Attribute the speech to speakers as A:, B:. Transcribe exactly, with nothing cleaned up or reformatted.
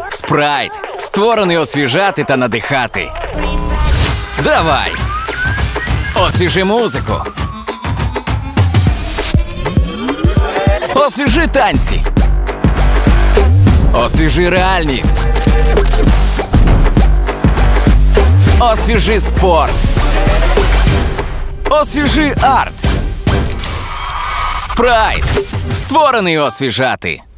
A: Спрайт. Створений освіжати та надихати. Давай! Освіжи музику. Освіжи танці. Освіжи реальність. Освіжи спорт. Освіжи арт. Спрайт. Створений освіжати.